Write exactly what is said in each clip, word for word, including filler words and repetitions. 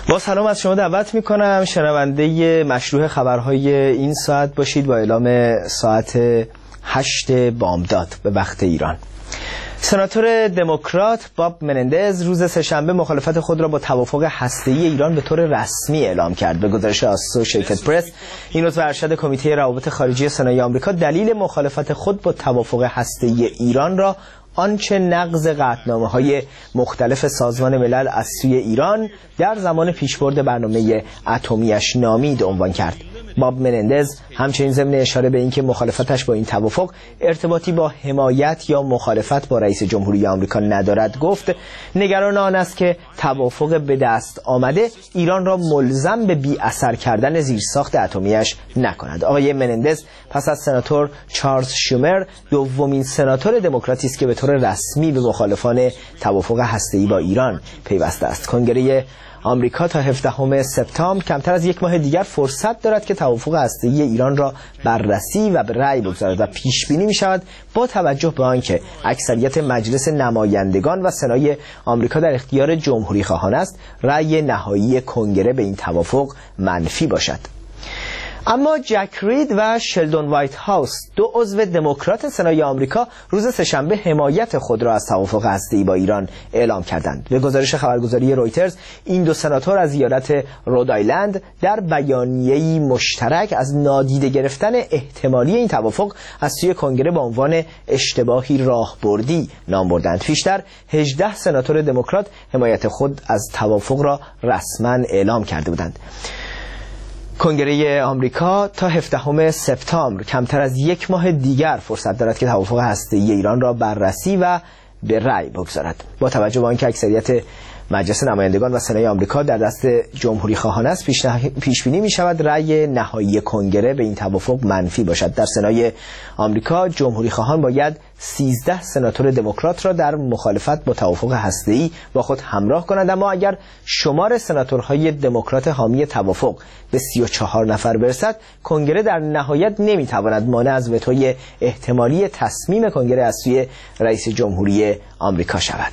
با سلام از شما دعوت میکنم شنونده مشروع خبرهای این ساعت باشید با اعلام ساعت هشت بامداد به وقت ایران. سناتور دموکرات باب منندز روز سه‌شنبه مخالفت خود را با توافق هسته‌ای ایران به طور رسمی اعلام کرد. به گزارش اسوسییتد پرس، این عضو ارشد کمیته روابط خارجی سنای آمریکا دلیل مخالفت خود با توافق هسته‌ای ایران را آنچه نقض قطعنامه‌های مختلف سازمان ملل از سوی ایران در زمان پیشبرد برنامه اتمیش نامید عنوان کرد. باب منندز همچنین ضمن اشاره به اینکه مخالفتش با این توافق ارتباطی با حمایت یا مخالفت با رئیس جمهوری آمریکا ندارد گفت نگران آن است که توافق به دست آمده ایران را ملزم به بی اثر کردن زیرساخت اتمیش نکند. آقای منندز پس از سناتور چارلز شومر دومین سناتور دموکراتی است که به طور رسمی به مخالفان توافق هسته‌ای با ایران پیوسته است. کنگره آمریکا تا هفدهم سپتامبر کمتر از یک ماه دیگر فرصت دارد که توافق هسته‌ای ایران را بررسی و به رأی بگذارد و پیش بینی می شود با توجه به آنکه اکثریت مجلس نمایندگان و سنای آمریکا در اختیار جمهوری خواهان است، رأی نهایی کنگره به این توافق منفی باشد. اما جک رید و شلدون وایت هاوس دو عضو دموکرات سنای آمریکا روز سه‌شنبه حمایت خود را از توافق هسته‌ای با ایران اعلام کردند. به گزارش خبرگزاری رویترز، این دو سناتور از ایالت رودایلند در بیانیه‌ای مشترک از نادیده گرفتن احتمالی این توافق از سوی کنگره به عنوان اشتباهی راهبردی نام بردند. پیشتر هجده سناتور دموکرات حمایت خود از توافق را رسما اعلام کرده بودند. کنگره آمریکا تا هفدهم سپتامبر کمتر از یک ماه دیگر فرصت دارد که توافق هسته‌ای ایران را بررسی و به رأی بگذارد. با توجه به آنکه اکثریت مجلس نمایندگان و سنای آمریکا در دست جمهوری خواهان است، پیش بینی می شود رأی نهایی کنگره به این توافق منفی باشد. در سنای آمریکا جمهوری خواهان باید سیزده سناتور دموکرات را در مخالفت با توافق هسته‌ای با خود همراه کنند، اما اگر شمار سناتورهای دموکرات حامی توافق به سی و چهار نفر برسد، کنگره در نهایت نمی تواند مانع از وتوی احتمالی تصمیم کنگره از سوی رئیس جمهوری آمریکا شود.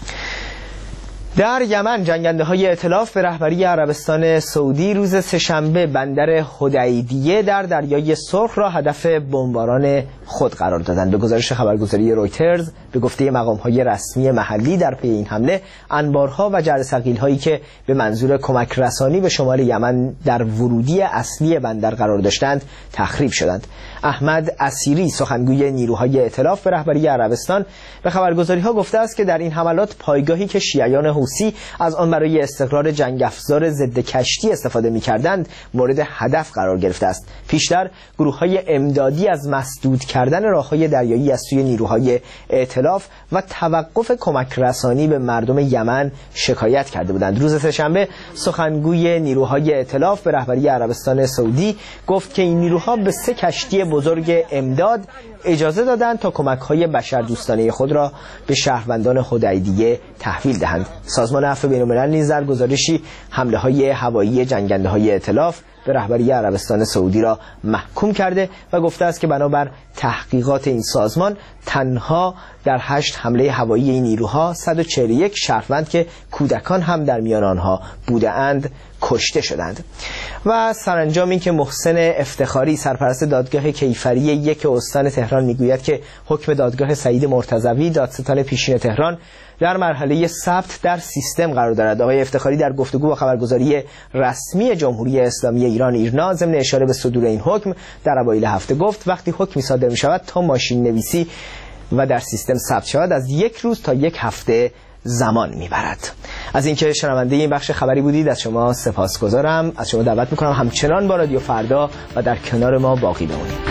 در یمن جنگنده های ائتلاف به رهبری عربستان سعودی روز سه‌شنبه بندر حدیدیه در دریای سرخ را هدف بمباران خود قرار دادند. به گزارش خبرگزاری رویترز، به گفته مقام‌های رسمی محلی، در پی این حمله انبارها و جرثقیل‌هایی که به منظور کمک رسانی به شمال یمن در ورودی اصلی بندر قرار داشتند تخریب شدند. احمد اسیری سخنگوی نیروهای ائتلاف به رهبری عربستان به خبرگزاری‌ها گفته است که در این حملات پایگاهی که شیعیان حوثی از آن برای استقرار جنگ افزار ضد کشتی استفاده می‌کردند مورد هدف قرار گرفته است. پیشتر گروه‌های امدادی از مسدود کردن راه‌های دریایی از سوی نیروهای ائتلاف و توقف کمک رسانی به مردم یمن شکایت کرده بودند. روز سه‌شنبه سخنگوی نیروهای ائتلاف به رهبری عربستان سعودی گفت که این نیروها به سه کشتی بزرگ امداد اجازه دادند تا کمک‌های بشردوستانه خود را به شهروندان حدیدیه تحویل دهند. سازمان عفو بین‌الملل نیز در گزارشی حمله‌های هوایی جنگنده‌های ائتلاف به رهبری عربستان سعودی را محکوم کرده و گفته است که بنابر تحقیقات این سازمان تنها در هشت حمله هوایی این نیروها صد و چهل و یک شهروند که کودکان هم در میان آنها بودند کشته شدند. و سرانجام این که محسن افتخاری سرپرست دادگاه کیفری یک استان تهران میگوید که حکم دادگاه سعید مرتضوی دادستان پیشین تهران در مرحله ثبت در سیستم قرار دارد. آقای افتخاری در گفتگو با خبرگزاری رسمی جمهوری اسلامی ایران ایرنا ضمن اشاره به صدور این حکم در اوایل هفته گفت وقتی حکمی صادر می شود تا ماشین نویسی و در سیستم ثبت شود از یک روز تا یک هفته زمان میبرد. از اینکه شنونده این بخش خبری بودید از شما سپاسگزارم. از شما دعوت میکنم همچنان با رادیو فردا و در کنار ما باقی بمونید.